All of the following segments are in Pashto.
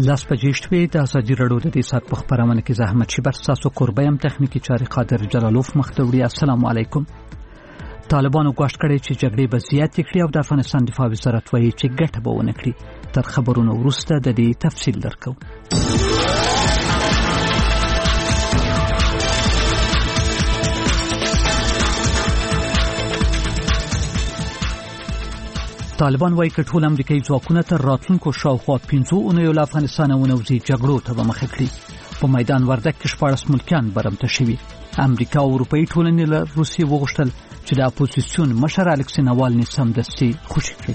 لاس بجې شوې د ازادي راډیو د دې سات په خبرونه کې زحمت شبر تاسو قربایم تخنیکی چاري قادر جلالوف مختوری. السلام علیکم. طالبانو غواړي کړي چې جګړې به زیات کړي او د افغانستان دفاع وزارت وایي چې ګټه به ونه کړي. تر خبرونو وروسته د دې تفصیل درکو. طالبان وايي چې ټول امریکایي ځواکونه تر راتلونکو شاوخوا 15 اونیو له افغانستان ونوځي جګړو ته مخه کړي. په میدان وردګ کې 14 ملکیان برمته شوي. امریکا او اروپאי ټولنې له روسیې وغوښتل چې د اپوزیسیون مشر الکسی ناوالني سمدستي خوشي کړي.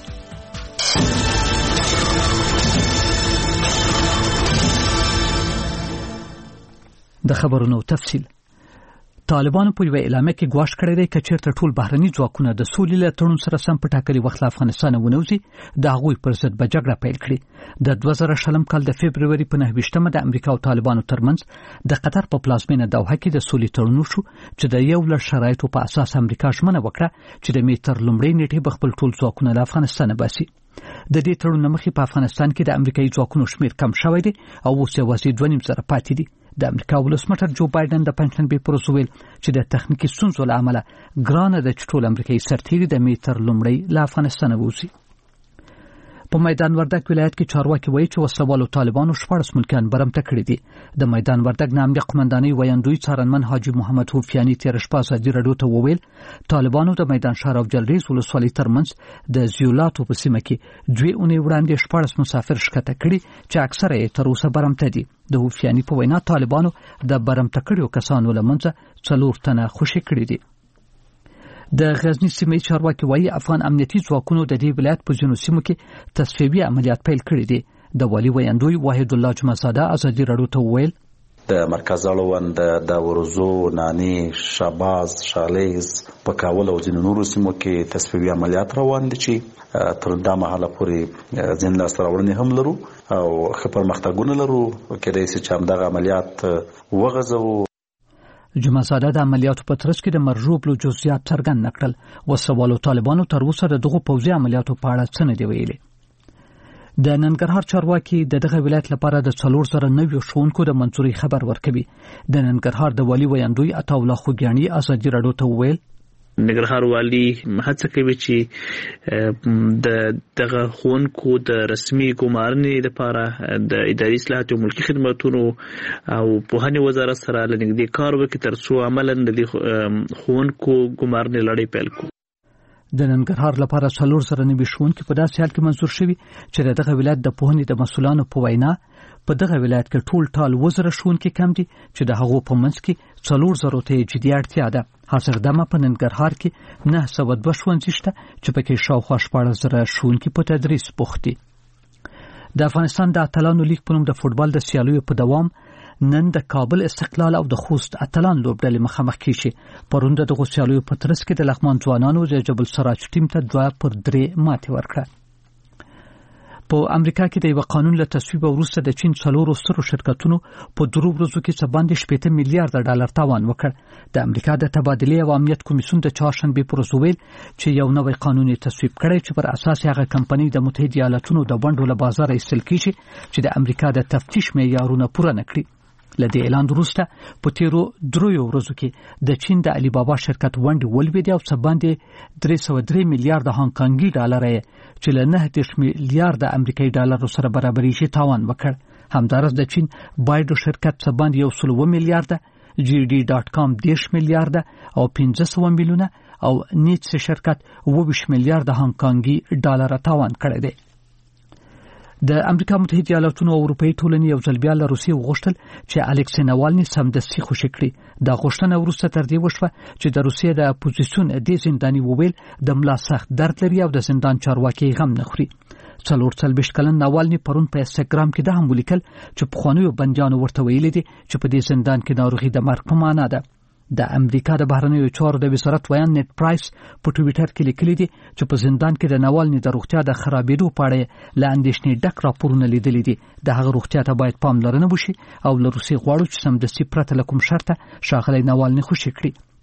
د خبرونو تفصیل. طالبانو په یوه اعلامیه کې ګواښ کړی دی چې چېرته ټول بهرني ځواکونه د سولې له تړون سره سم په ټاکلي وخت له افغانستان ونوځي د هغوی پر ضد به جګړه پیل کړي. د 2020 کال د فبرवरी په 9 د امریکا او طالبانو ترمنځ د قطر په پلازمینه دوحه کې د سولې تړون وشو چې د یو لړ شرایطو په اساس امریکا ژمنه وکړه چې د می تر لومړۍ نیټې به خپل ټول ځواکونه له افغانستان باسي. د دې تړون مخې په افغانستان کې د امریکایي ځواکونو شمیر کم شوی دی او اوس یوازې 2.5 زره پاتې دي. د امریکا ولسمشر جو بایدن د پنځشنبه پر ورځ ویل چې د تخنیکی ستونزو له امله ګرانه د ټول امریکایي سرتیري د میټر لومړی له افغانستان ووځي. په میدان وردګ ولایت کې چارواکي وایي چې وسلوالو طالبانو 14 ملکیان برمته کړي دي. د میدان وردګ نامي قومندانۍ ویاندوی څارنمن حاجی محمد حفیانی تیر شپه ازادي راډیو ته وویل طالبانو د میدان شهر او جلریز ولسوالۍ ترمنځ د زیولاتو په سیمه کې 2 اونۍ وړاندې 14 مسافر ښکته کړي چې اکثره یې تر اوسه برمته دي. د حفیانی په وینا طالبانو د برمته کړیو کسانو لمنځه 4 تنه خوشي کړي دي. د غزنی سیمې چارواکي وایي افغان امنیتي ځواکونو د دې ولایت په ځینو سیمو کې تصفیوي عملیات پیل کړي دي. د والي ویاندوی واحد الله جمعزاده ازادي راډیو ته وویل د مرکز اړوند د ورزو، نانی، شاباز، شالیز، پکاول او ځینو نورو سیمو کې تصفیوي عملیات روان دي چې تر دا مهاله پورې ځین لاسته راوړنې هم لرو او ښه پرمختګونه لرو. کېدای شي چې همدغه عملیات وغځوو. جمعزاده د عملیاتو په ترڅ کې د مرجوب له جزئیات څرګند نکړل. وسوالو طالبانو تر اوسه دغه پوځي عملیاتو په اړه څه نه دی ویلي. د ننګرهار چارواکي دغه ولایت لپاره د 4,000 ښوونکو د منځوري خبر ورکوي. د ننګرهار د والي ویاندوی عطاالله خوګیانی ازادي راډیو ته وویل ننګرهار والي هڅه کوي چې دغه ښوونکو د رسمي ګمارنې لپاره د اداري اصلاحات او ملکي خدماتو او پوهنې وزارت سره لنګدې کار وکړي ترڅو عملاً د ښوونکو ګمارنې لړۍ پیل کړي. د ننګرهار لپاره 4,000 ښوونکي په داسې حال کې منظور شوي چې دغه ولایت د پوهنې د مسؤلانو په وینا په دغه ولایت کې ټول وزره ښوونکي کم دي چې د هغو په منځ کې 4,000 ته جدي اړتیا ده. حاضر دمه په ننګرهار کې 902 ښوونځي شته چې پکې شاوخوا 14,000 ښوونکي په تدریس بوخت دي. د افغانستان د اتلانو لیگ په نوم د فوټبال د سیالیو په دوام نن د کابل استقلال او د خوست اتلان لوبډلې مخامخ کیږي. پرون د دغه سیالیو په ترڅ کې د لغمان ځوانانو د جبل سراج ټیم ته 2-3 ماتې ورکړه. په امریکا کې د یو قانون له تصویب وروسته د چین 4 سترو شرکتونو په 2 ورځو کې څه باندې 70 میلیارډ ډالر تاوان وکړ. د امریکا د تبادلې او امنیت کمیسیون د چهارشنبه پر ورځ ویل چې یو نوی قانون تصویب کړی چې پر اساس هغه کمپنۍ د متحده ایالاتونو د بانډو له بازار ایستل کیږي چې د امریکا د تفتیش معیارونه پوره نه کړي. لدې اعلان وروسته په تیرو 3 ورځو کې د چین د علي بابا شرکت ونډې ولوېدې او څه باندې 303 میلیارډ هانګ کانګي ډالر چې له 9 میلیارډ امریکایي ډالر سره برابرېږي تاوان وکړ. همدارس د چین بایډو شرکت څه باندې 100 میلیارډ، JD.com 10 میلیارډ او 500 میلیونه او نیټس شرکت 20 میلیارډ هانګ کانګي ډالر تاوان کړی دی. د امریکا متحده ایالاتونو او اروپאי ټولنې یو ځل بیا له روسیې وغوښتل چې الکسی ناوالني سمدستي خوشي کړي. د غوښتنه وروسته تر دې وشوه چې د روسیې د اپوزیسیون د زنداني وویل د ملا سخت درد لري او د زندان چارواکي غم نه خوري. 44 کلن ناوالني پرون په انستګرام کې د هم ولیکل چې پخوانیو بندیانو ورته ویلي دي چې په دې زندان کې ناروغي د مرګ په معنا ده. د امریکا د بهرنیو چارو د وزارت ویان نیټ پرایس په ټویټر کې لیکلي دي چې په زندان کې د ناوالني د روغتیا د خرابېدو په اړه له اندېښنې ډک راپورونه لیدلي دي. د هغه روغتیا ته باید پاملرنه وشي او له روسیې غواړو چې سمدستي پرته له کوم شرطه ښاغلی ناوالني خوشي کړي.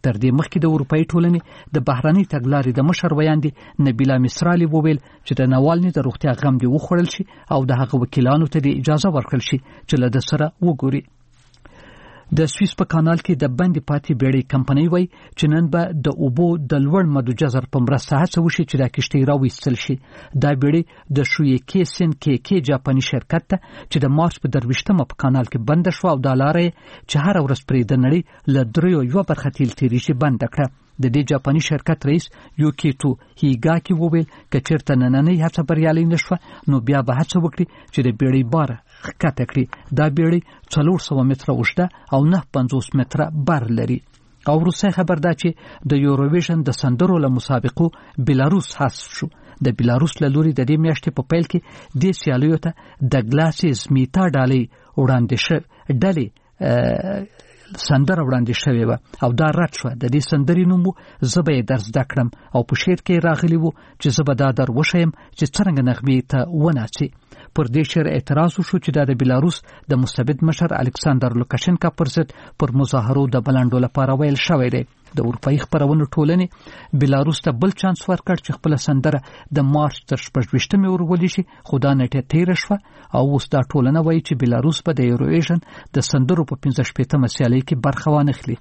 تر دې مخکې د اروپאי ټولنې د بهراني تګلارې د مشر ویاندې نبیلا مصرالی وویل چې د نوالني د روغتیا غم دی وخوړل شي او د هغه وکیلانو ته د اجازه ورکړل شي چې له د سره وګوري. د سویس په کانال کې د بندي پاتې بیړۍ کمپنۍ وای چې نن به د اوبو د لوړ مدو جزر په مرسته هڅه وشي چې د کشتۍ راوېستل شي. دا بیړۍ د شویکي سن کې جاپاني شرکت ته چې د مارچ په 23مه په کانال کې بند شو او د لارې چې هر ورځ پرې د نړۍ له 3 برخه تیل تیری شي بند کړه. د دې جاپاني شرکت رئیس یوکیتو هیګاکی وویل چې چیرته نننۍ هڅه بریالۍ نشوه نو بیا به هڅه وکړي چې د بیړۍ بار ښکته کړي. دا بیړۍ 400 متره اوږده او 950 متره بار لري. او روسي خبر ده چې د یوروویژن د سندرو له مسابقو بلاروس حذف شو. د بلاروس له لوري د دې میاشتې په پیل کې د سیالیو ته د ګلاسي زمیتا ډالۍ وړاندې شوه سندره وړاندې شوې وه او دا رد شوه. د دې سندرې نوم زه به یې در زده کړم او په شعر کې راغلی و چې زه به دا در وښیم چې څرنګه نغمې ته وناڅي. پر دې شعر اعتراض وشو چې د بلاروس د مستبد مشر الکساندر لوکاشنکا پر ضد پر مظاهرو د بلندو لپاره ویل شوی دی. د اروپאי خبرونو ټولنې بلاروس ته بل چانس ورکړ چې خپل سندره د مارچ تر 26مې ورولي شي خو دا نټه تیر شوه او اوس دا ټولنه وایي چې بلاروس به د یوروویژن د سندرو په 15مه سیالۍ کې برخه وانخلي.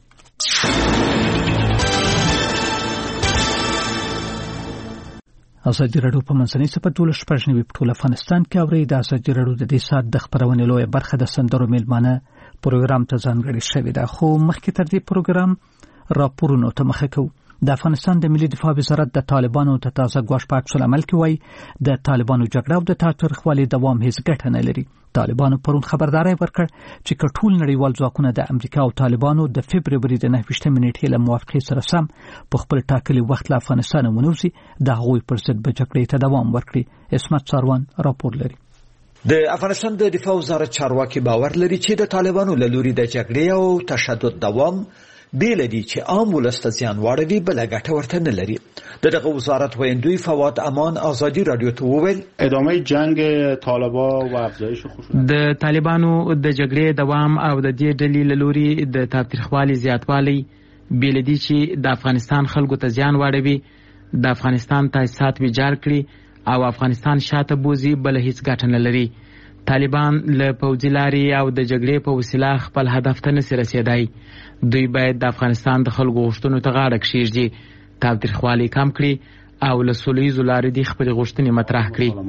ازادي راډیو په منځنۍ سپه 12 په ټول افغانستان کې اوري. د ازادي راډیو د دې سات د خبرونې لوی برخه د سندرو میلمانه پروګرام ته ځانګړی شوی ده. خو مخکې تر دې پروګرام راپورونو ته مخه کوو. د افغانستان د ملي دفاع وزارت د طالبانو ته تازه ګواښ په عکس العمل کې وایي د طالبانو جګړه او د تاریخوالي دوام هیڅ ګټه نه لري. طالبانو پرون خبرداري ورکړ چې ټول نړیوال ځواکونه د امریکا او طالبانو د فبرवरी د 9 نیټې له موافقې سره سم په خپل ټاکلي وخت له افغانستان ونوځي د هغوی پر ضد به جګړې ته دوام ورکړي. اسمت ساروان راپور لري. د افغانستان د دفاع وزارت چارواکي باور لري چې د طالبانو له لوري د جګړې او تشدد دوام بیل دي چې عام ولست زیان واړوي بل ګټه ورته نه لري. دغه وزارت ویندوی فواد امان ازادي رادیو ته وویل ادامه جنگ طالبان و افزایش خشونت د طالبانو د جګړې دوام او د دې ډلې له لوري د تاریخوالي زیاتوالی بیل دي چې د افغانستان خلکو ته زیان واړوي د افغانستان تاسیسات ویجاړ کړي او افغانستان شاته بوزي بل هیڅ ګټه نه لري. طالبان له پوځي لارې او د جګړې په وسیله خپل هدف ته نشي رسیدای. دوی باید د افغانستان د خلکو غوښتنو ته غاړه کښیږدي، تاوتریخوالی کم کړي او له سوله‌ییزو لارې د خپل غوښتنې مطرح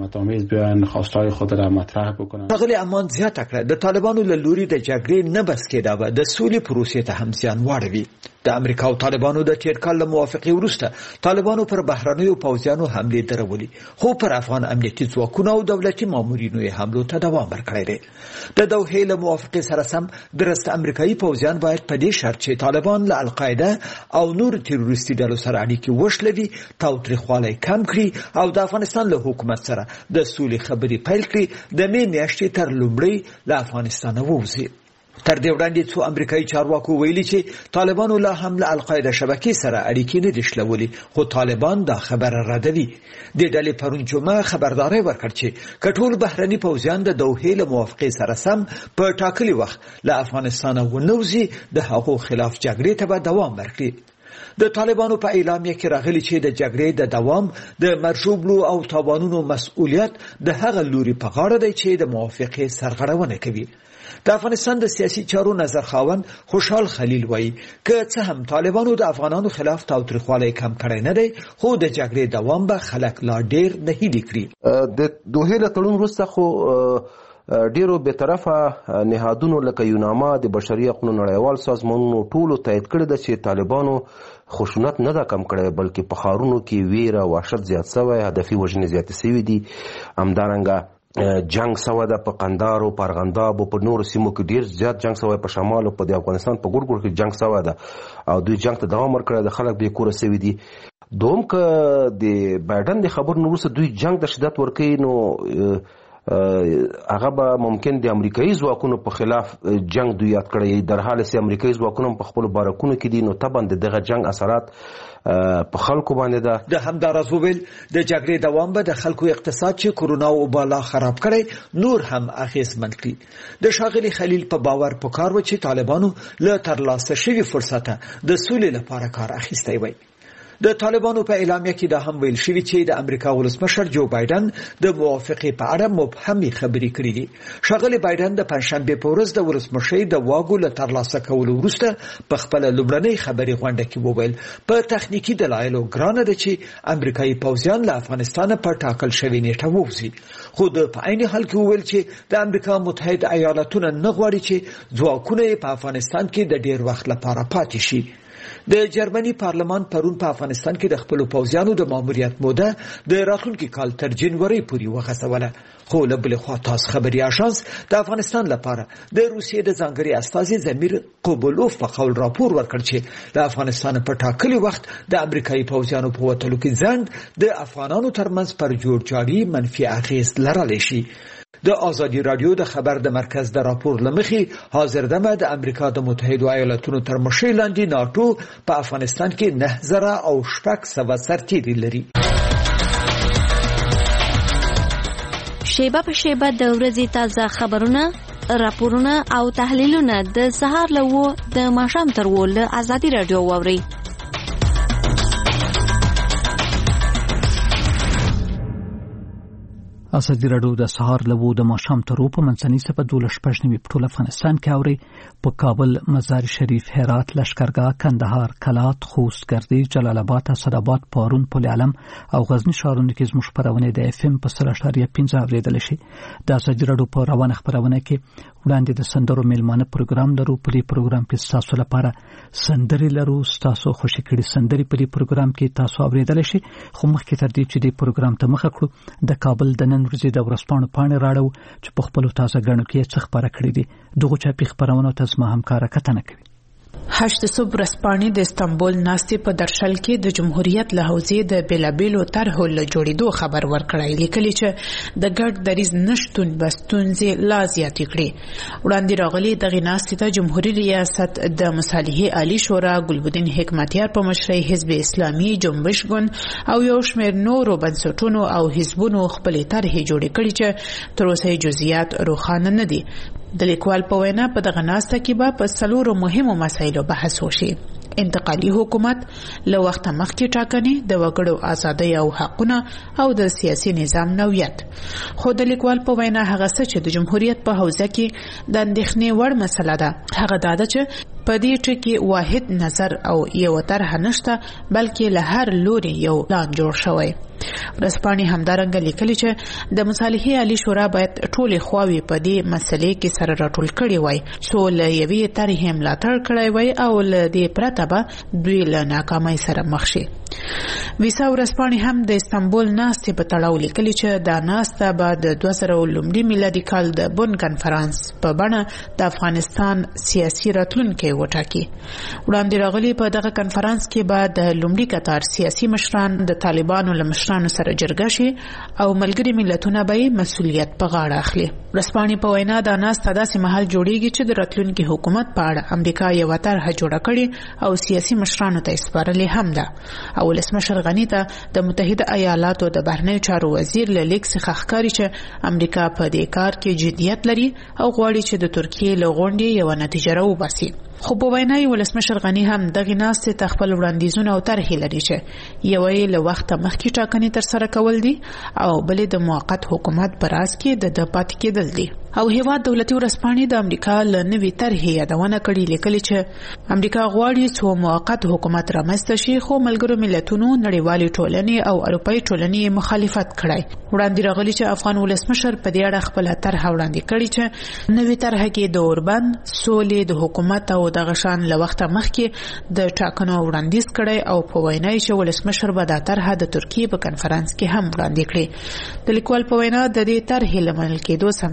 کړي. ښاغلي امان زیاته کړه د طالبانو له لوري د جګړې نه بس کېداوه د سولې پروسې ته هم زیان واړوي. د امریکا او طالبانو د تیر کال له موافقې وروسته طالبانو پر بهرنیو پوځیانو حمله درولې خو پر افغان امنیتي ځواکونو او دولتي مامورینو یې حملو ته دوام ورکړی دی. د دوحې له موافقې سره سم درسته امریکایي پوځیان باید په دې شرط چې طالبان له القاعده او نور تروریستي ډلو سره اړیکې وشلوي تاوتریخوالی کم کړي او د افغانستان له حکومت سره د سولې خبرې پیل کړي د مې میاشتې تر لومړۍ له افغانستانه ووځي. تر دې وړاندې څو امریکایي چارواکو ویلي چې طالبانو لا هم له القاعده شبکې سره اړیکې نه دي شلولي خو طالبان دا خبره ردوي. د ډلې پرون جمعه خبرداري ورکړ چې کټول بهرني پوځیان د دوحې له موافقې سره سم په ټاکلي وخت له افغانستان ونوځي د هغو خلاف جګړې ته به دوام ورکړي. د طالبانو په اعلامیه کې راغلي چې د جګړې د دوام د مرجوبلو او تاوانونو مسؤلیت د هغه لوري په غاړه دی چې د موافقې سرغړونه کوي. د افغانستان د سیاسي چارو نظر خاوند خوشحال خلیل وایي که څه هم طالبانو د افغانانو خلاف تاوتریخوالی کم کړی نه دی خو د جګړې دوام به خلک لا ډیر نهیلي کړي. د دوحې له تړون وروسته خو ډیرو بېطرفه نهادونو لکه یوناما د بشري حقوقو نړیوال سازمانونو ټولو تایید کړی ده چې طالبانو خشونت نه ده کم کړی بلکې په ښارونو کې ویره وحشت زیات شوی، هدفي وژنې زیاتې شوي دي. همدارنګه جنگ سوی ده په قندهار او په ارغنداب او په نورو سیمو کې ډیر زیات جنگ سوی، په شمال او په د افغانستان په ګوټ ګوټ کې جنگ سوی ده او دوی جنگ ته دوام ورکړی د خلک بې کوره سوي دي. دوم که د بایدن د خبرو وروسته دوی جنگ ته شدت ورکوي نو هغه به ممکن د امریکایي ځواکونو په خلاف جنگ دوی یاد کړی در حال چې امریکایي ځواکونو په خپل بارکونو کې دي نو طبعا دغه جنگ اثرات په خلکو باندې ده. د همداراز وویل د جګړې دوام به د خلکو اقتصاد چې کرونا وبالا خراب کړي نور هم اغیزمن کړي. د ښاغلي خلیل په باور پکار و چې طالبانو له ترلاسه شوي فرصته د سولې لپاره کار اخیستی وي. د طالبانو په اعلامیه کې دا هم ویل شوی چې د امریکا ولسمشر جو بایدن د موافقې په اړه مبهمې خبرې کړې دي. ښاغلي بایدن د پنځشنبې په ورځ د ولسمشۍ د واګو له ترلاسه کولو وروسته په خپله لومړنۍ خبري غونډه کې وویل په تخنیکي دلایلو ګرانه ده چې امریکایي پوځیان له افغانستان په ټاکل شوې نیټه ووځي، خو په عین حال کې وویل چې د امریکا متحده ایالاتونه نه غواړي چې ځواکونه په افغانستان کې د ډیر وخت لپاره پاتې شي. د جرمني پارلمان پرون په افغانستان کې د خپل پوځیانو د ماموریت موده د راتلونکي کال تر جنوري پورې وغځوله، خو له بلې خوا تاس خبري اژانس د افغانستان لپاره د روسیې د ځانګړي استازي زمیر قوبولوف په قول راپور ورکړ چې د افغانستان په ټاکلي وخت د امریکایي پوځیانو په وتلو کې ځنډ د افغانانو ترمنځ پر جوړجاړي منفي اغیز لرلی شي. د آزادی رادیو د خبر د مرکز د راپور لمخې حاضر دمه د امریکا د متحده ایالاتونو تر مشرۍ لاندې ناتو په افغانستان کې 9000 سرتیري لري. شیبه په شیبه د ورځې تازه خبرونه، راپورونه او تحلیلونه د سهار له 9 د ماښام تر 10 له آزادی رادیو واورئ. ازادي راډیو د سهار له 9 د ماښام تر 10 په منځنۍ سپه 12 په ټول افغانستان کې اوري. په کابل، مزار شریف، هرات، لشکرګاه، کندهار، کلات، خوست، ګردی، جلال آباد، اسداباد، پارون، پل علم او غزنی ښارونو کې زموږ خبرونه د اف ام په 3.5 اوریدل شي. د ازادي راډیو په روانه خبرونه کې وړاندې د سندرو میلمانه پروګرام لرو. په دې پروګرام کې تاسو لپاره سندري لرو، تاسو خوشی کړي سندري په دې پروګرام کې تاسو اوریدل شي. خو مخکې تر دې چې د پروګرام ته مخه کړو د کابل د نن ورځې د ورځپاڼو پاڼې راړو چې په خپل تازه غنو کې څه خبره کړې دي. دغه چاپی خبرونه تاسو ما همکارا کتنه کوي. 8 صبح رسپانې د استنبول ناستې په درشل کې د جمهوریت له حوزې د بیلابیلو طرحو له جوړېدو خبر ورکړی، لیکلي چې د ګډ دریځ نشتون به ستونزې لا زیاتې کړي. وړاندې راغلي دغې ناستې ته جمهوریت ریاست د مصالحې عالی شورا، ګلبدین حکمتیار په مشرۍ حزب اسلامي، جنبش ګوند او یو شمېر نورو بنسټونو او حزبونو خپلې طرحې جوړې کړي چې تر اوسه جزئیات روښانه نه دي. د لیکوال په وینا په دغه ناسته کې به په 4 مهمو مسایلو بحث وشي: انتقالي حکومت، له وخت مخکې ټاکنې، د وګړو ازادۍ او حقونه او د سیاسي نظام نوعیت. خو د لیکوال په وینا هغه څه چې د جمهوریت په حوزه کې د اندېښنې وړ مسله ده هغه دا ده چې په دې ټکي واحد نظر او یو طرح نشته، بلکې له هر لوري یو پلان جوړ شوی. ورځپاڼې همدارنګه لیکلي چې د مصالحې عالی شورا باید ټولې خواوې په دې مسلې کې سره راټول کړي وای، څو له یوې طرحې ملاتړ کړی وای او له دې پرته به دوی له ناکامۍ سره مخ شي. ویسا ورځپاڼې هم د استنبول ناستې په تړاو لیکلي چې دا ناسته به د 2000 میلادي کال د بن کنفرانس په بڼه د افغانستان سیاسي راتلونکی وټاکي. وړاندې راغلي په دغه کنفرانس کې به د لومړي کتار سیاسي مشران د طالبانو له مشرانو سره جرګه شي او ملګري ملتونه به مسؤلیت په غاړه اخلي. ورځپاڼې په وینا دا ناسته داسې مهال جوړیږي چې د راتلونکي حکومت په اړه امریکا یو طرحه جوړه کړي او سیاسي مشرانو ته سپارلې هم ده. او ولسمشر غنی ته د متحده ایالاتو د بهرنیو چارو وزیر له لیک څخه ښکاري چې امریکا په دې کار کې جدیت لري او غواړي چې د ترکیې له غونډې یو نتیجه راوباسي. خو په وینا یې ولسمشر غنی هم دغه ناستې ته خپل وړاندیزونه او طرحې لري چې یو یې له وخت مخکې ټاکنې ترسره کول دي او بلې د موقت حکومت پر راس کې د پاتې کېدل دي. او هیواد دولتي ورځپاڼې د امریکا له نوې طرحې یادونه کړې، لیکلي چې امریکا غواړي څو موقت حکومت رامنځته شي، خو ملګرو ملتونو، نړیوالې ټولنې او اروپایي ټولنې مخالفت کړی. وړاندې راغلي چې افغان ولسمشر په دې اړه خپل طرحه وړاندې کړې چې نوې طرحه کې د اوربند، سولې، د حکومت او د غشان له وخت مخکې د ټاکنو وړاندیز کړی او په وینا یې چې ولسمشر به دا طرحه د ترکیې په کنفرانس کې هم وړاندې کړي. د لیکوال په وینا د دې طرحې له منل کېدو سمدستي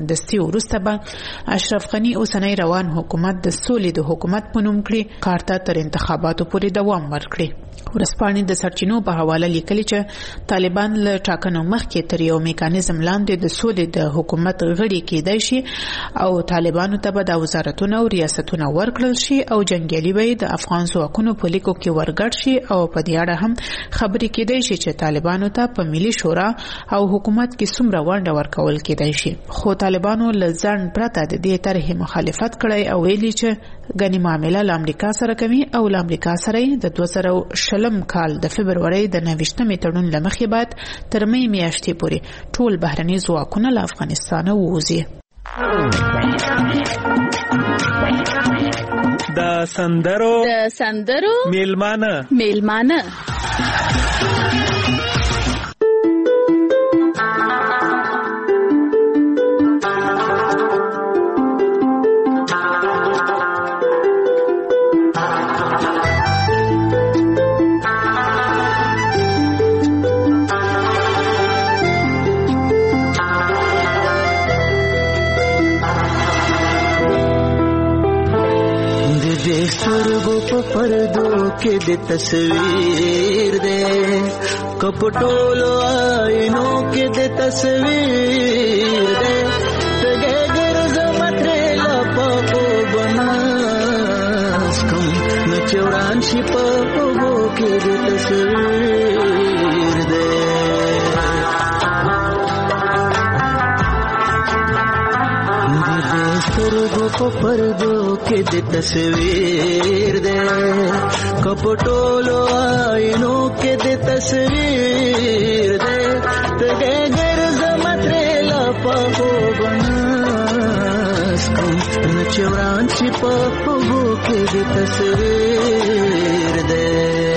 وروسته به اشرف غنی اوسنی روان حکومت د سولې د حکومت په نوم کړي کار ته تر انتخاباتو پورې دوام ورکړي. ورځپاڼې د سرچینو په حواله لیکلي چې طالبان له ټاکنو مخکې تر یو میکانیزم لاندې د سولې د حکومت غړي کېدای شي او طالبانو ته به د وزارتونو او ریاستونو ورکړل شي او جنگیالي به د افغان ځواکونو په لیکو کې ورګډ شي او په دې اړه هم خبرې کېدای شي چې طالبانو ته په ملي شورا او حکومت کې څومره ونډه ورکول کېدای شي. خو طالبانو له ځان پرته د دې طرحې مخالفت کړی او ویلي چې غني معامله له امریکا سره کوي او له امریکا سره د 2020 کال د فبرवरी د 29 تړون لمخې بعد تر مې میاشتې پورې ټول بهرني ځواکونه له افغانستان ووځي. د سندرو میلمانه سترګو په پردو کې د تصویر دې کپټولو آینو کې د تصویر دې تګه ګرځم ترې لپو بناس کوم نچوران شي په وګو کې د تصویر دې سترګو په پردو کې د تصویر دې کپټولو آینو کې د تصویر دې تګه ګرځم ترې لپو بناس کوم نچوران شي په وګو کې د تصویر دې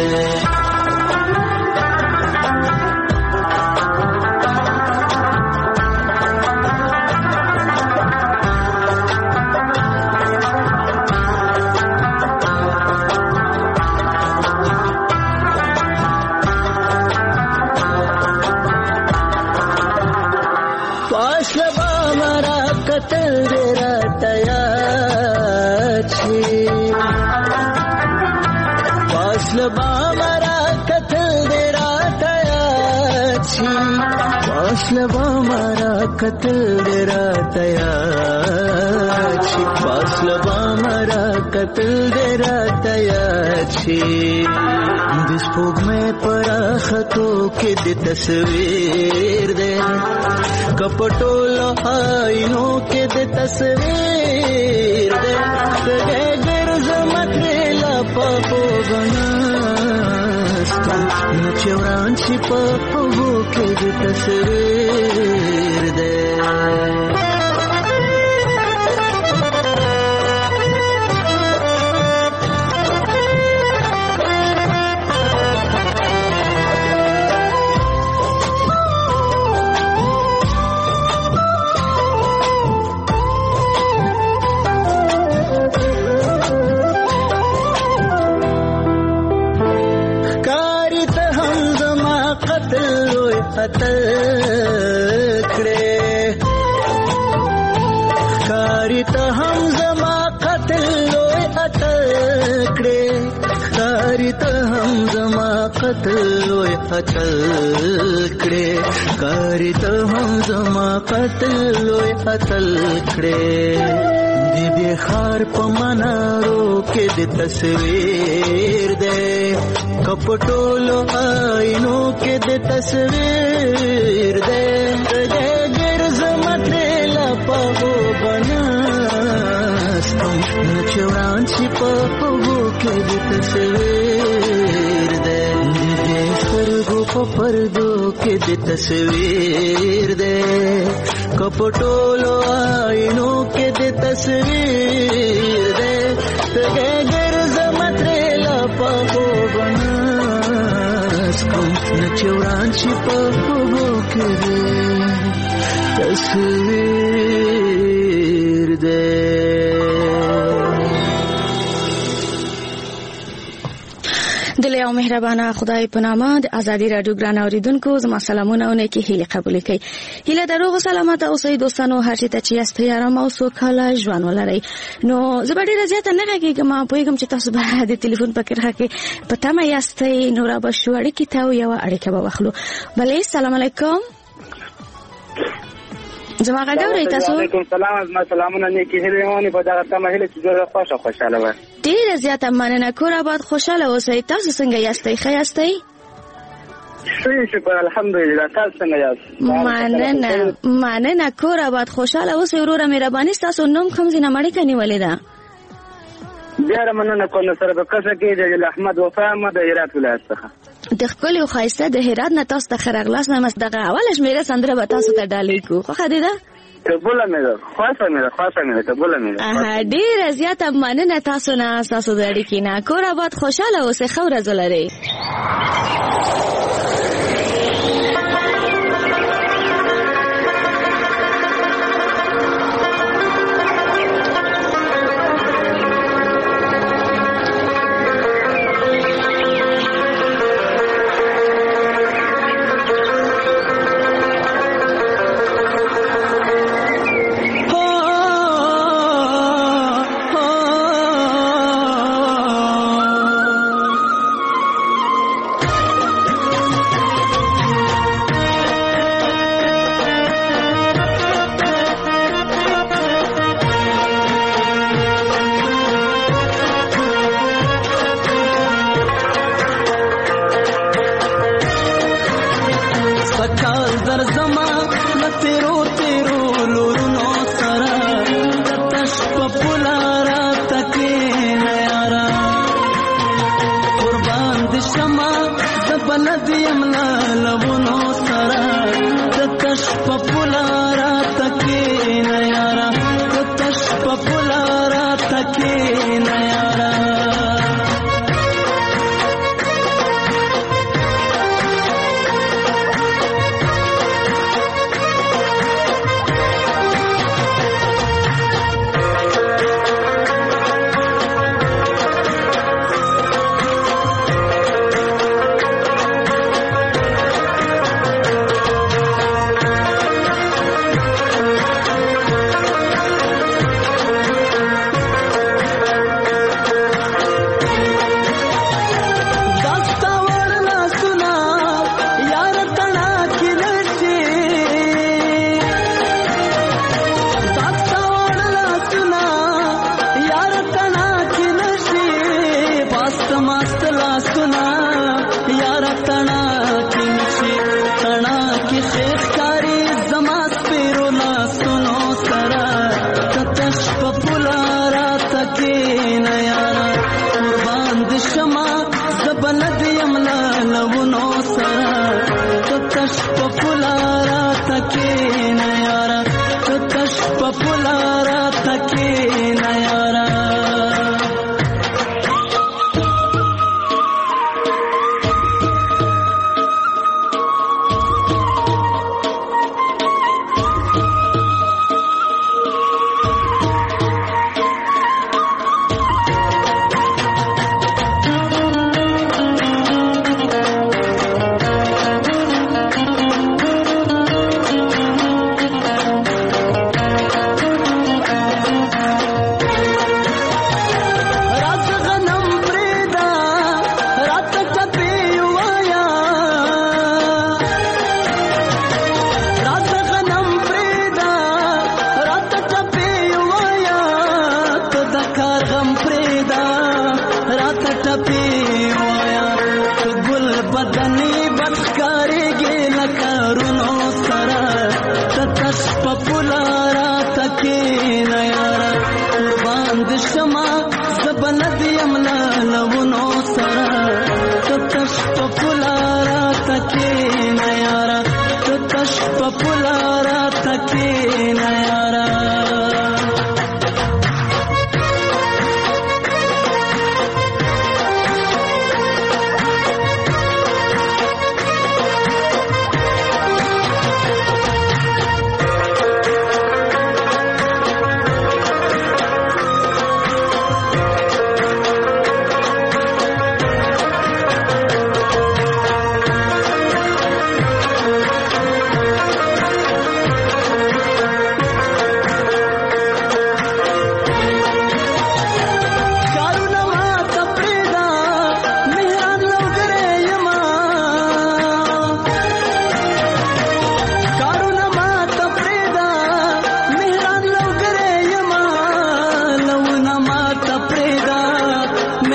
فاصله مارا قتل درا تیار چی فاصله مارا قتل درا تیار چی دس پوگ میں پراختو کې د تصویر دے کپټولو آینو کې د تصویر دے تګه ګرځم ترې لپو بناستم نچوران شي په وګو کې د تصویر دے قتل کړه کاری ته هم زما قتل لوی قتل کړه کاری ته هم زما قتل لوی قتل کړه کاری ته هم زما قتل لوی قتل کړه دې خار په منارو کې د تصویر دې کپټولو آینو کې د تصویر دې دې ګرځم ترې لپو بناستم نچوران شي په وګو کې د تصویر دې دې سترګو په پردو کې د تصویر دې کپټولو آینو کې د تصویر دې تګه ګرځم ترې لپو بناستم نچوران شي په وګو کې د تصویر دې د له مهربانه خدای په نامه د ازادي رادیو ګران اوریدونکو زما سلامونه او نیکی هیله قبول کړئ. هیله دروغ سلامت اوسئ دوستانو، هر چی ته چې یاستئ آرام او سوکاله ژوند ولرئ. نو زه به ډیره زیاته نه غږیږم، پوهیږم چې تاسو به د ټلیفون په کرښه کې په تمه یاستئ. نو را به شو اړیکې ته یو اړیکه به واخلو. بلې السلام علیکم. زما غږورئ تاسو؟ وعلیکم سلام. زما سلامونه نیکی هیله مونږ په دغه تمه هیله چې ډیره خوشاله وای. ډیره زیاته مننه. کور آباد خوشاله اوسئ. تاسو څنګه یاستئ؟ ښه یاستئ؟ شکر الحمدلله. تاسو څنګه یاست؟ مننه. کور آباد خوشاله اوسئ. وروره مهرباني ستاسو نوم کوم ځای نه مړی کنیولې ده؟ ډیره مننه کوم سره په قصه کې د احمد وفا ما د هرات ولایت څخه د خپل او خایسته د هرات نه تاسو ته خیرغلاس نه مستغه اول شمیره سندره به تاسو ته ډالې کو. خو خدای دا قبول مې ده. خاصه مې قبول مې ده. ډیره زیاته مننه تاسو نه. تاسو د اړیکې نه کور آباد خوشاله اوسئ. خو ورځ ولرئ.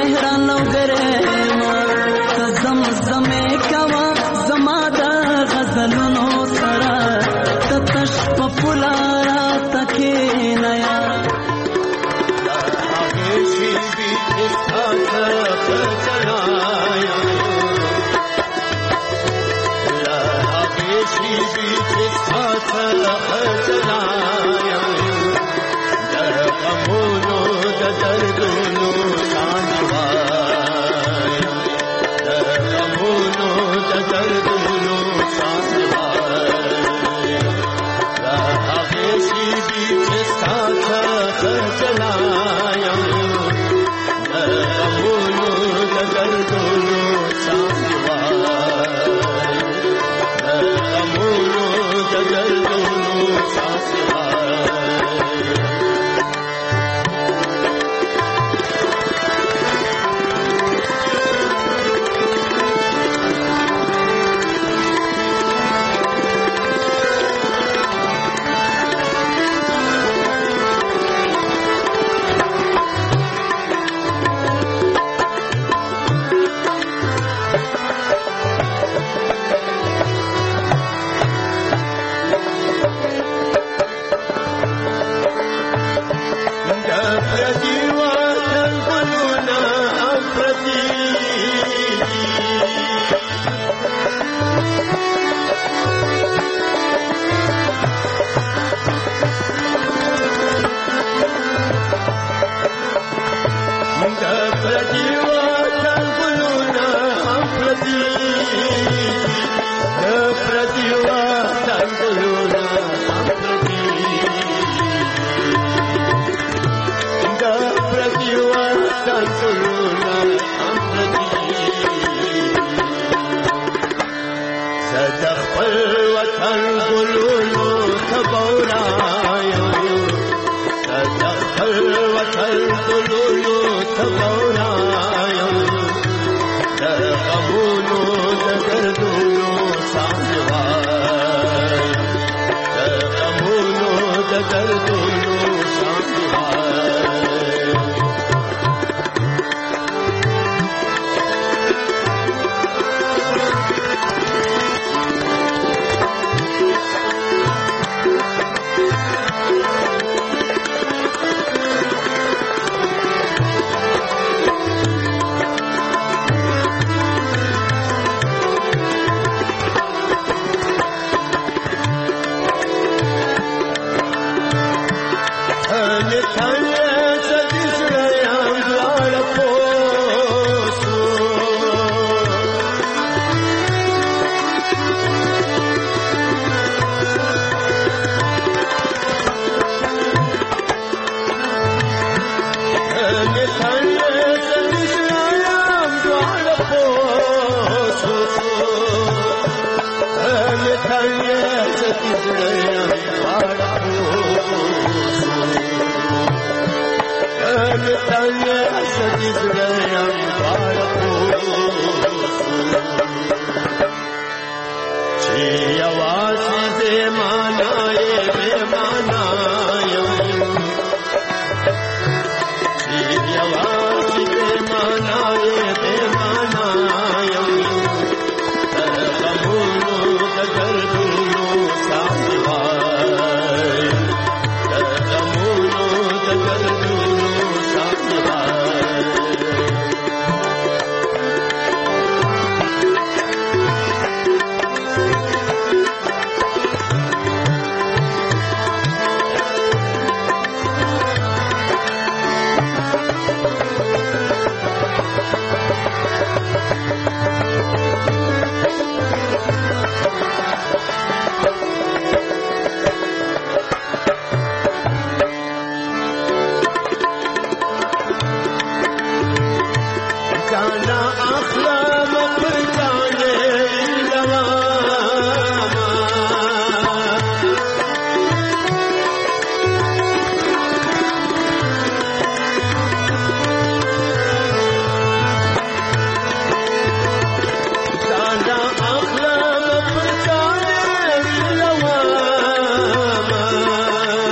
مهرانو ګرېما زمزمې کوا زما د غزلونو سره تتش په پلارا تکې نه یا هغه شي به تاسو چلایا لا هغه شي به تاسو چلایا د غمونو د دردونو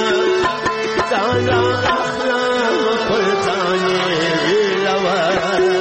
Love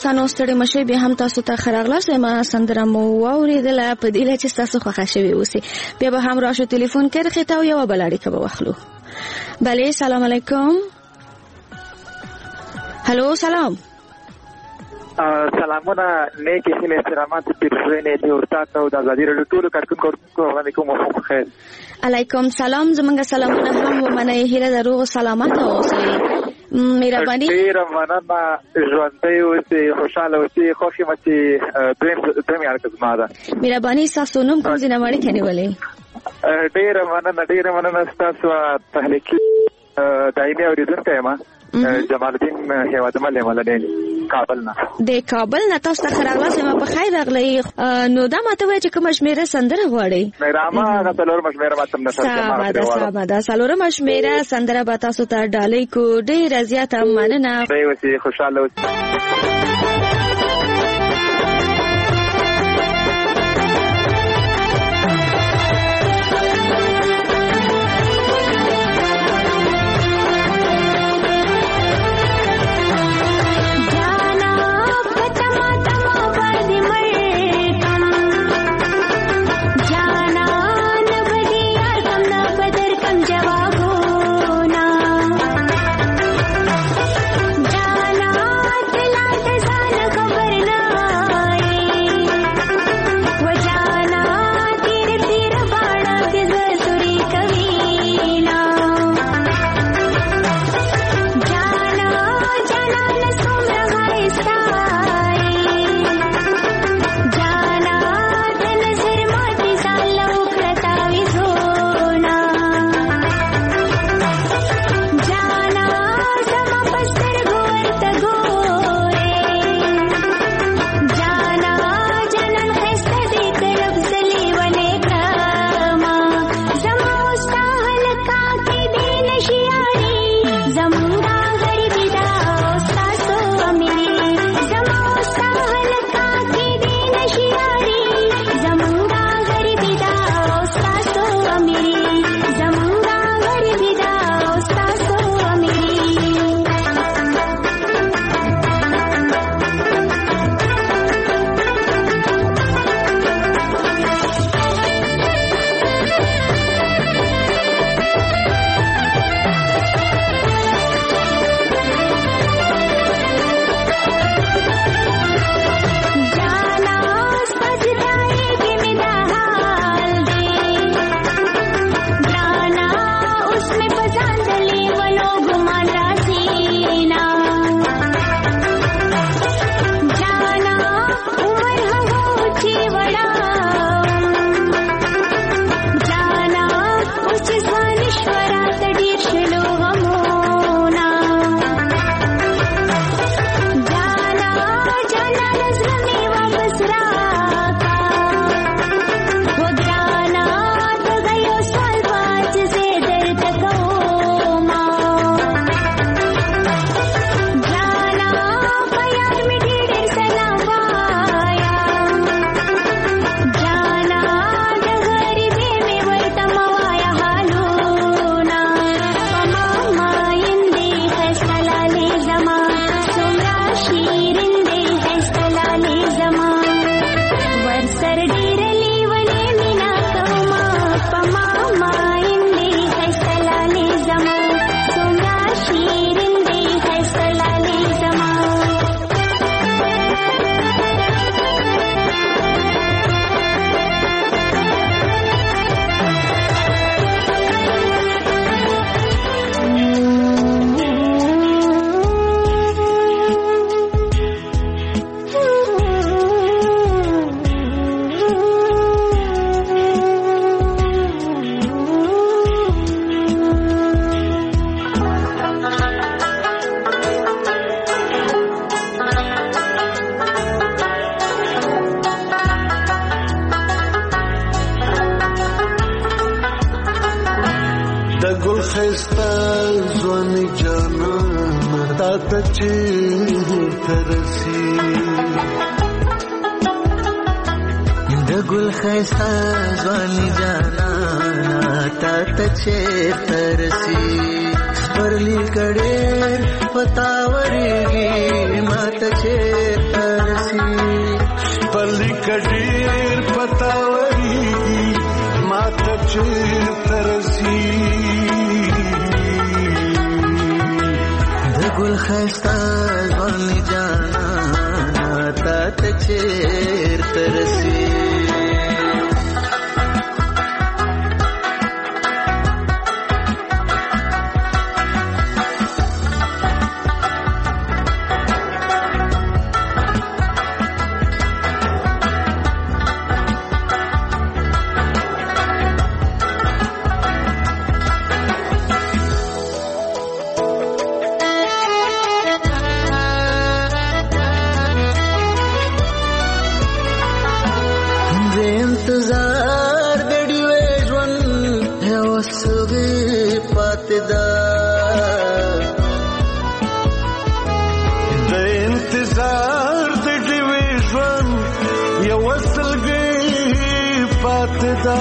دوستانو ستړي مشه به هم تاسو ته خراغلاس ما سندره مو اوریدله په دې لچ تاسو خوښه شوي اوسئ بیا به هم راشو ټلیفون کې رخته او یو بل اړیکه به واخلو. بله سلام علیکم. هلو سلام. سلامونه نیکی هیله احترامات پیرزوینې دی ورته او د ازادي رادیو ټول کارکونکو علیکم او خیر. علیکم سلام زمونږ سلامونه هم ومنه هیله دروغ او سلامت اوسئ. مهرباني ډیره مننه ژوندۍ اوسئ خوشاله اوسئ خوشي مچي دویم یار کزما ده. مهرباني تاسو نوم کوم ځای نه وړي کنيولې. ډیره مننه تاسو تحلیقي دایمي اوریدونکو ما جمال الدین هیواد ململدین کابل نه د کابل نه تاسو ته خراغلاس ما په خیر راغلی. نو دا ماته وای چې کوم شمیره سندره غواړي. راما غتلور مشمیره ماتم نشته صاحب دا سالور مشمیره سندره به تاسو ته ډالۍ کو ډیر زیاته مننه. دی وسی خوشاله اوسئ. خسته ځواني جانان تا ته چیرته رسي د ګل خسته ځواني جانان تا ته چیرته رسي سپرلی کډیر پتاورېږي ماته چېرته رسي سپرلی کډیر پتاورېږي ماته چېرته رسي د ګل ښایسته ځواني جانانه تاته چېرته رسي انتظار د ډیوې ژوند یو سوي پاتې ده د انتظار د ډیوې ژوند یو سلګي پاتې ده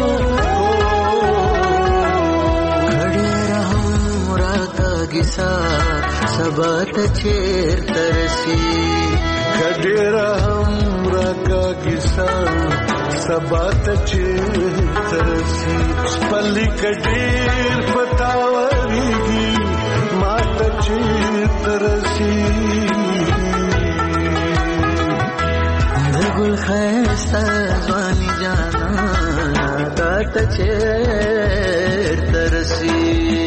کډیر هم راکاږي سا سبا ته چېرته رسي کډیر هم راکاږي سا سبا ته چېرته رسي سپرلی کډیر پتاورېږي ماته چېرته رسي د ګل ښایسته ځواني جانانه تاته چېرته رسي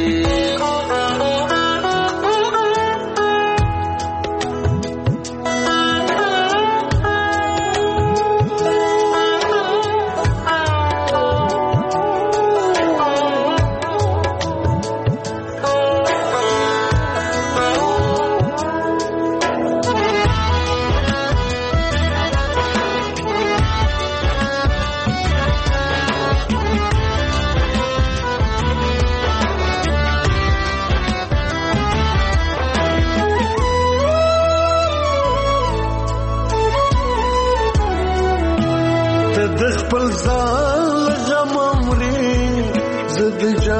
د خپل ځان غم مري زد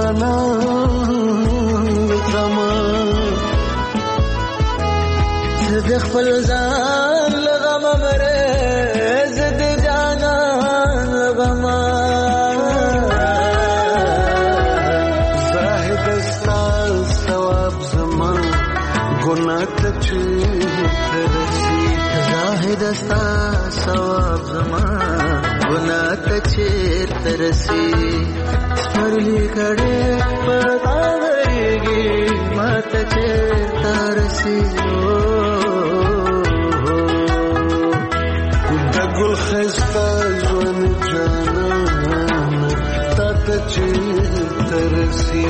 جانان غم د خپل ځان غم مري زد جانان غم زاهد ستا ثواب زمان ګناه ته چېرته رسي زاهد ستا ثواب زمان ګناه ته چېرته رسي سپرلی کډیر پتاورېږي ماته چېرته رسي د ګل ښایسته ژوند جانانه تاته چېرته رسي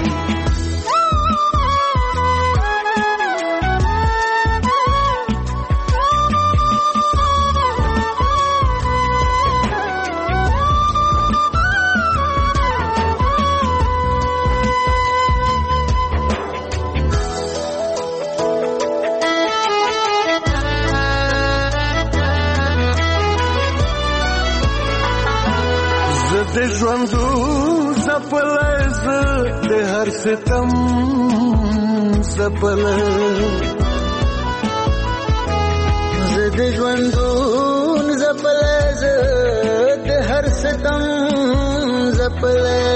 د ژوندو زپلی زه د هر ستم زپلی زه د ژوندون زپلی زه د هر ستم زپلی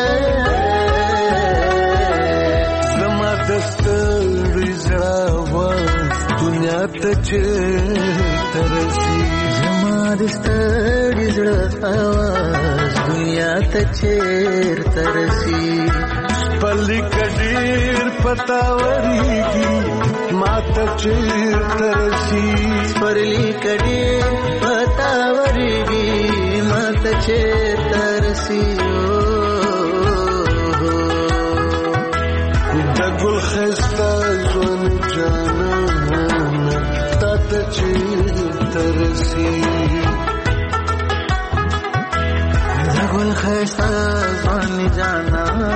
زما د ستړي زړه آواز دنیا ته چېرته رسي زما د ستړي زړه آواز دنیا ته چېرته رسي سپرلی کډیر پتاورېږي ماته چېرته رسي سپرلی کډیر پتاورېږي ماته چېرته رسي د ګل ښایسته ژوند جانانه تاته چېرته رسي د ګل ښایسته ژوند جانانه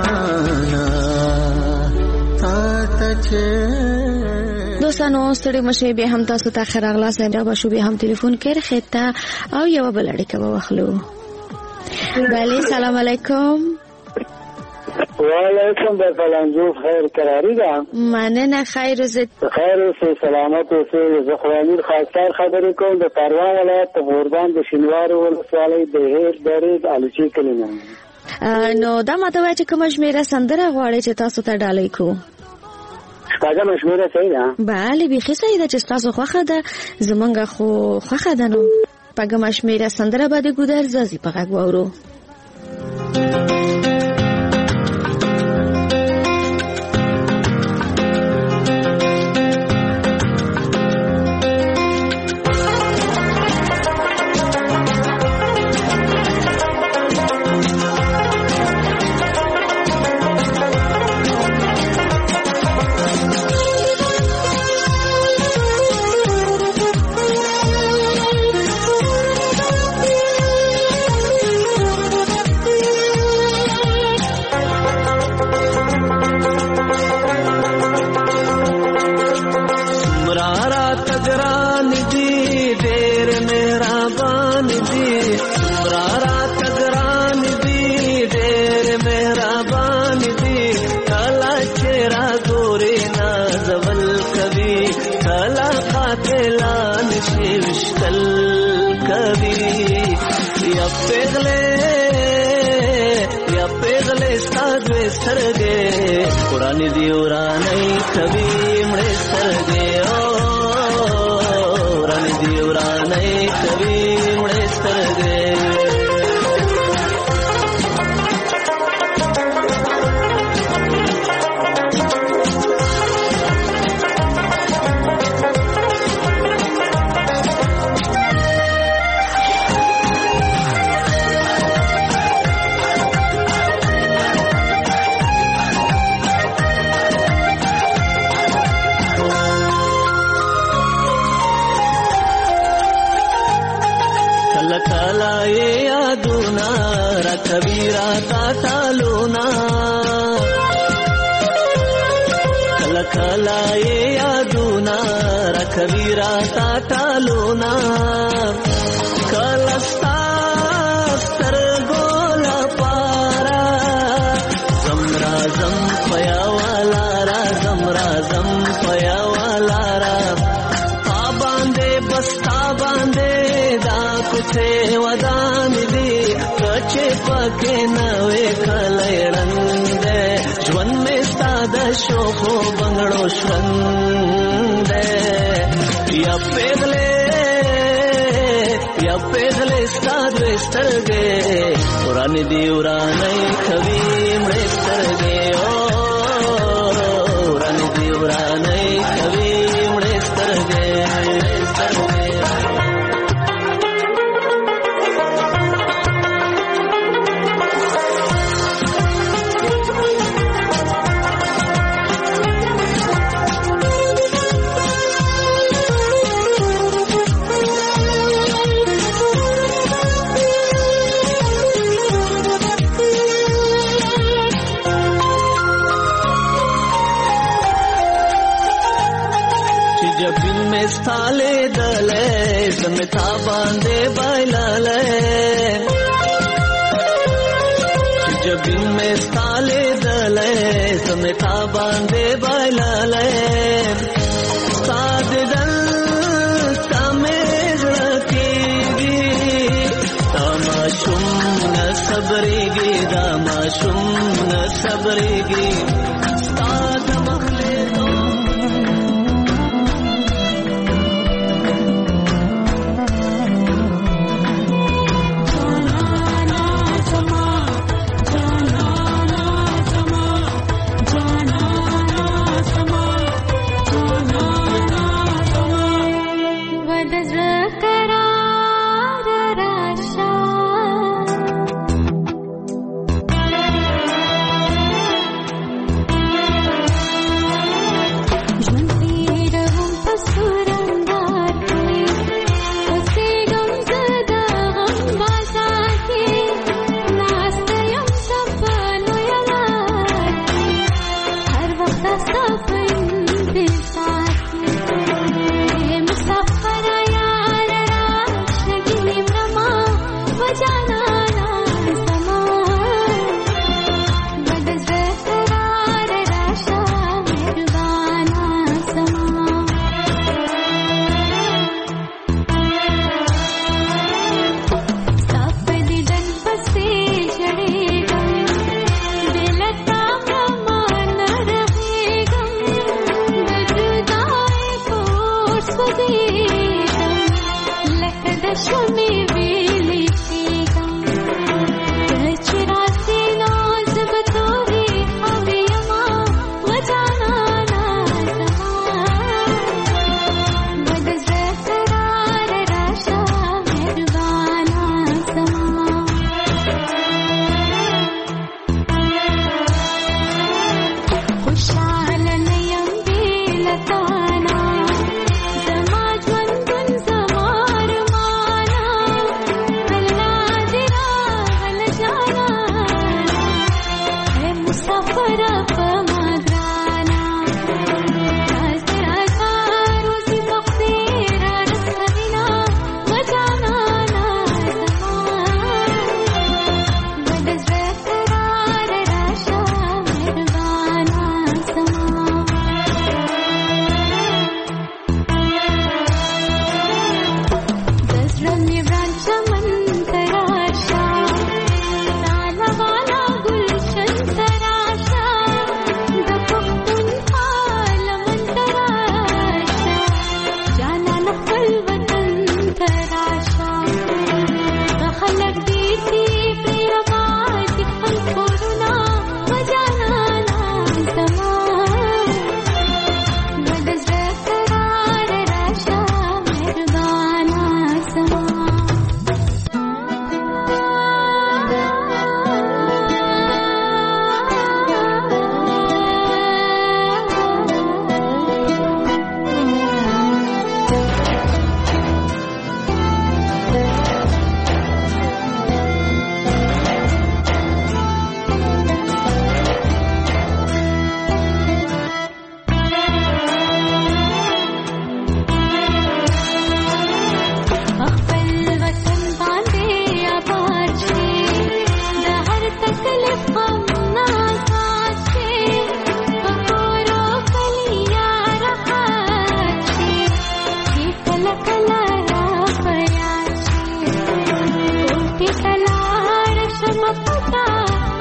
تاته چېرته دوستانو ستړي مشه به هم تاسو ته خیر اغلاس انده به شو به هم ټلیفون کړئ خطه او یو بل اړیکه به واخلو. بله سلام علیکم. وعلیکم السلام جو خیر قراری ده مننه خیر زد خیر اوسې سلامت اوسې زه خو امیر خاکسار خبرې کوم د پروان ولایت غوربند د شینوارو ولسوالۍ د هیر درې د الوچې کلي نه. نو دا ماته وایي چې کومه شمېره سندره غواړئ چې تاسو ته ډالۍ کړو؟ شپږمه شمېره صحیح ده؟ بله بیخي صحیح ده چې ستاسو خوښه ده، زمونږ خو خوښه ده. نو شپږمه شمېره سندره به د ګودر زازي په غږ واورو.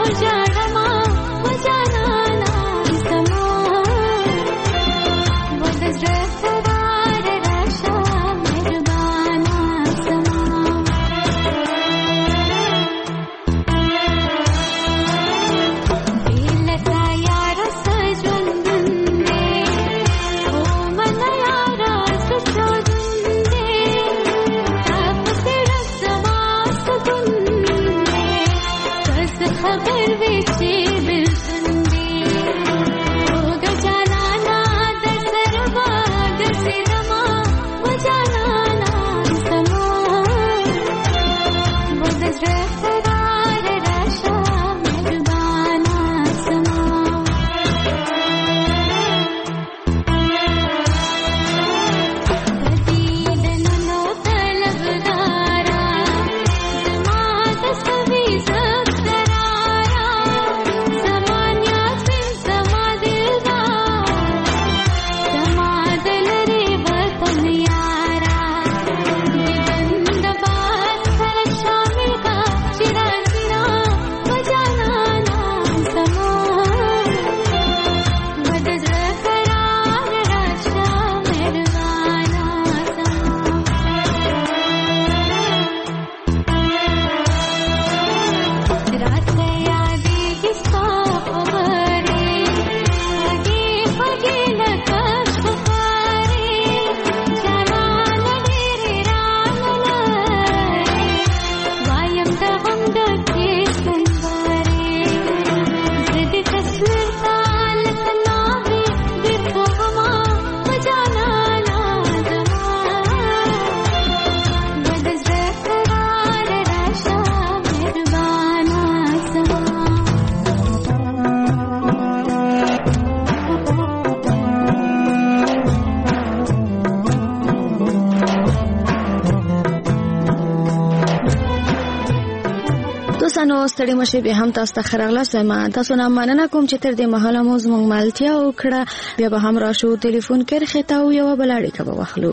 دوستانو ستړي مشه به هم تاسو ته خراغله سم تاسو نه مننه کوم چې تر دې مهاله مو زموږ ملتیا وکړه بیا به هم راشو ټلیفون کې خطاو یو بلاړی کبه واخلو.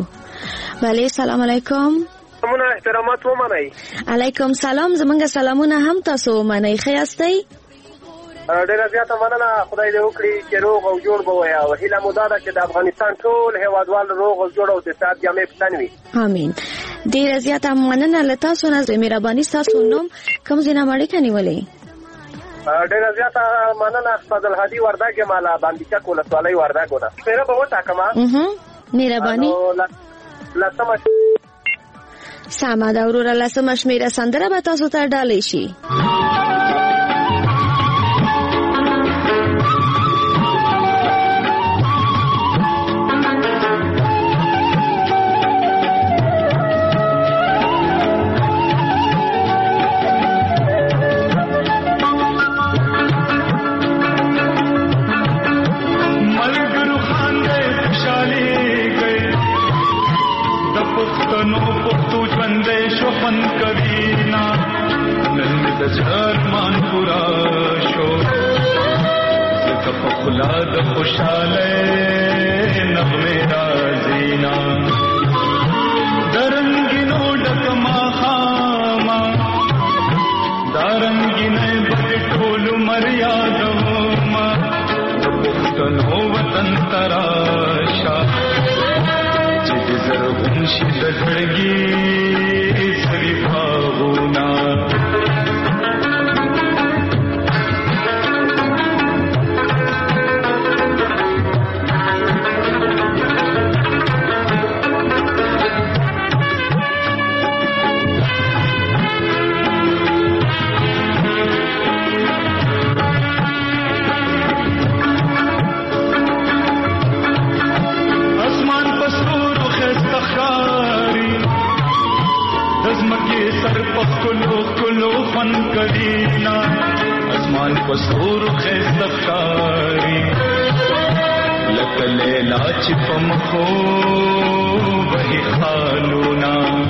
بله سلام علیکم. سلامونه احترامات ومنئ. علیکم سلام. زمونږ سلامونه هم تاسو ومنئ. ښه یاستئ؟ ډیره زیاته مننه. خدای دې وکړي چې روغ او جوړ به وي او هیله مو دا ده چې د افغانستان ټول هیوادوال روغ او جوړ او د صحت جامې په تن وي. امین. ډیره زیاته مننه له تاسو نه. مهرباني تاسو نوم کوم ځای نه اړیکه نیولې؟ ډیره زیاته مننه. فضل هادي وردګ مالا باندې چک ولسوالۍ وردګ ودا. پیره به وتا کما. مهرباني. لسمه ساما دا ورور لسمه شمیره سندره به تاسو ته ډالې شي. فولاد خوشاله نغمه رازینا درنگینو ډکما خاما دارنگینه بټول مریادوما پښتنو وطن تراشا چې زرغون شي د زړګي سری باغونا کرینا اسمان کو سور خستخاری لکلے لاچ پم کو وہی خالونا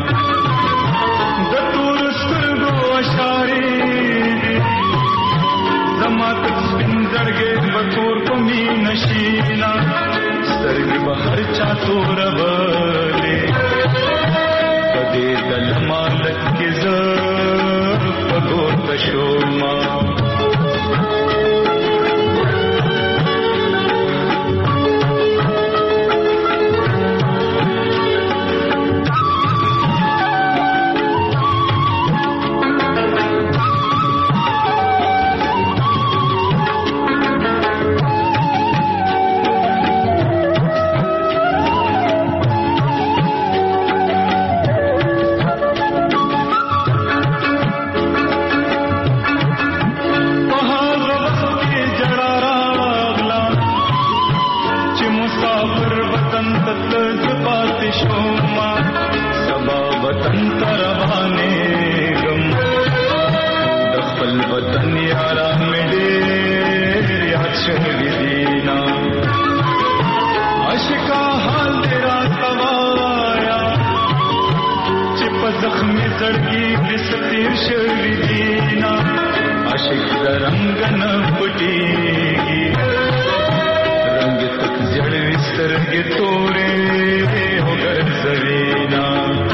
دتور سترگو اشاری زمات سپنزرگے بطور کمی نشینا سترگ بہر چاتور بلے پدے دل مالک کے زر پگو تشوما وطن یاران مې ډېر یاد شوي دینا عاشقا حال دې راته وایا چې په زخمي زړګي دې څه تېر شوي دینا عاشق د رنګ نه پټېږي رنګ تک زړوي سترګې تورې وګرځوینا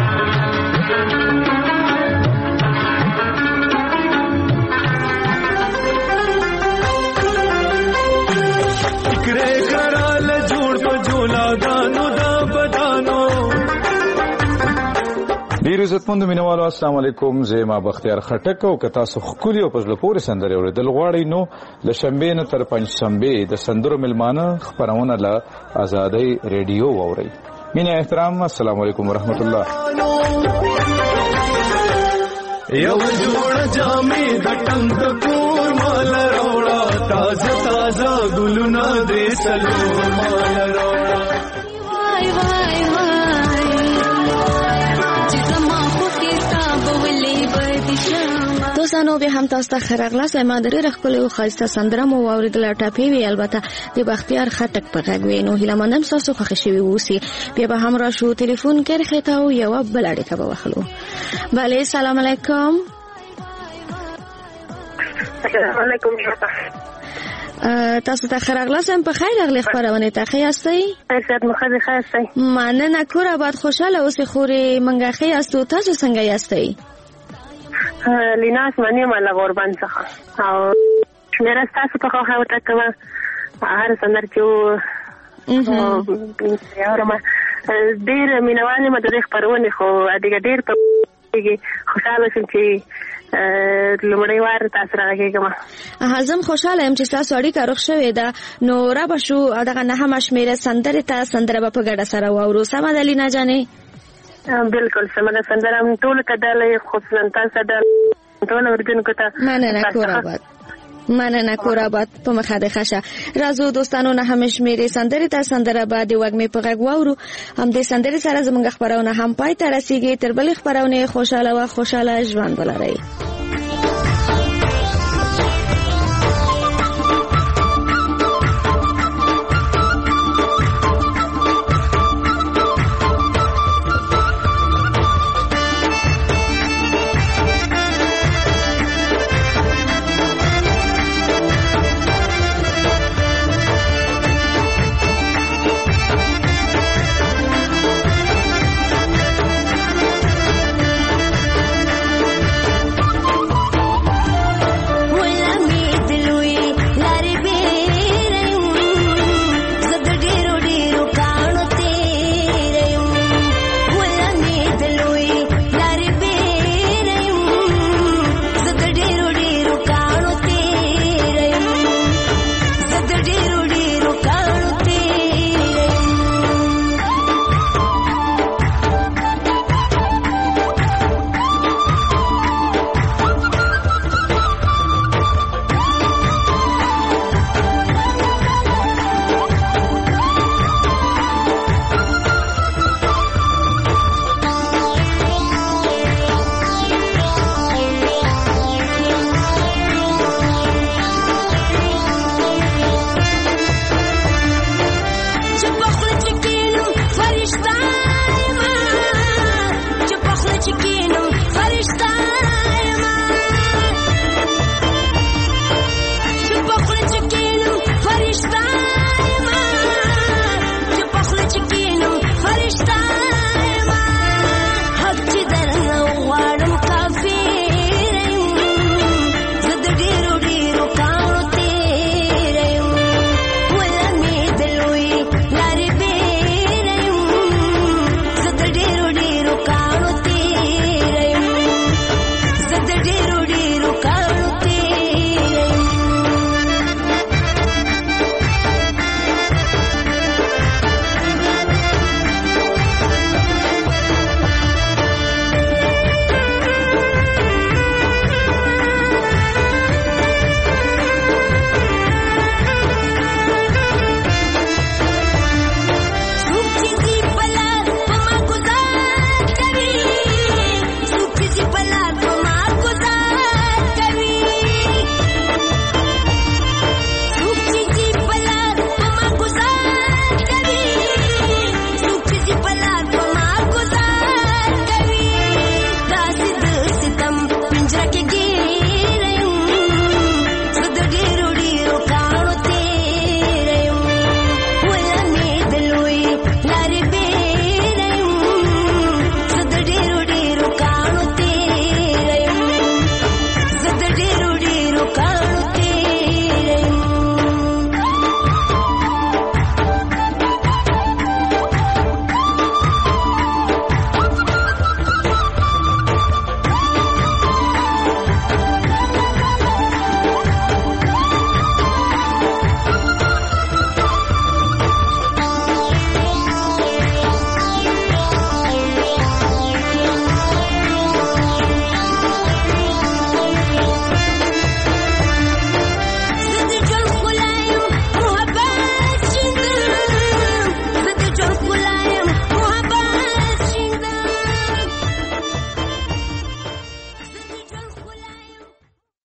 ډیر عزتمند مینوالو السلام علیکم زه ما بختیار خټک او کتا سو خولي او پزله پورې سندره اوریدل غواړي نو ل شنبه نه تر پنځشنبه د سندرو ملمانه خبرونه له آزادۍ ریډیو ووري مینه احترام السلام علیکم ورحمت الله یو جوړ جامې د ټنګ کور مال راوړه تازه تازه ګلونه دې سلو مال راوړه وای وای وای چې زما خو کتاب ولې بدشم دوستانو به هم تاسو ته خراغلاس ما درې رخلې او خاصه سندره مو اوریدل ټاپی وی البته د بختیار خټک په غږ وینو هله منم تاسو خو خوشي ووسی بیا به هم را شو ټلیفون کې خته او یو بل اړیکه به وخلو بله سلام علیکم علیکم تاسو ته خراغلاس هم په خیر اغلی خبرونه ته خیاستئ ارشاد مخه خاصه مننه کور آباد خوشاله اوسې خوري منګه خیاستو تاسو څنګه یاستئ لیناس منی مالا قربان څخه او میرا تاسو په خو هاوته کوم هر سندر چې یارما ډیر مینوالي مدرخ پرونه خو اډیګ ډیر په خوشاله شم چې لمړی وار تاسو راغېږم هزم خوشاله يم چې تاسو اړیکه روغ شوې ده نو را بشو دغه نه هم شمیره سندره ته سندره په ګډه سره واورو سم ده لینا جانې بالکل سم ده سندره ټول کډاله خصوصا تاسو ده ټول ورجنکو ته مننه کورابات په مخه د خشه رازو دوستانو نه هم شمیره سندره ته سندره بعد وګمې په غږ واورو هم د سندره سره زموږ خبرونه هم پای ته رسیږي تر بل خبرونه خوشاله ژوند ولرئ ډېرو